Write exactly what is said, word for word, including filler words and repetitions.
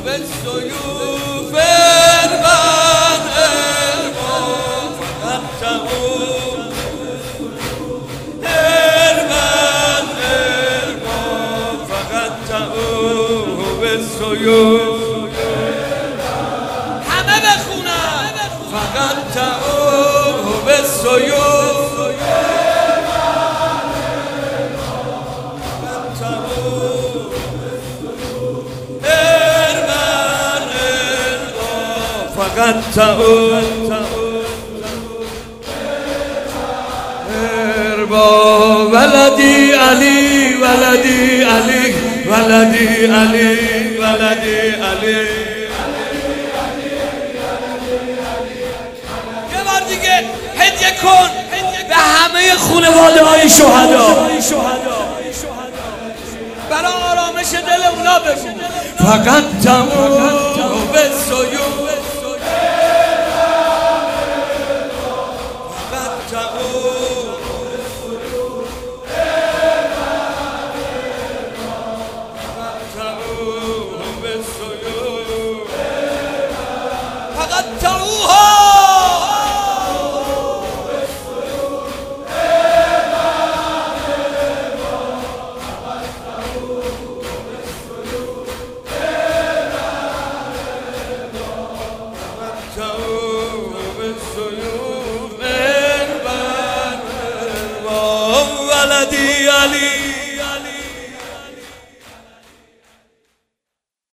بالسيوف اربان اربان فقدته اربان اربان فقدته بالسيوف همه بخونن فقدته بالسيوف فقدته اربا ولدي علي ولدي علي ولدي علي ولدي علي یه بار دیگه هدیه کن به همه خانواده های شهدا برای آرامش دل اونا بگو فقدته بالسيوف ولدي علي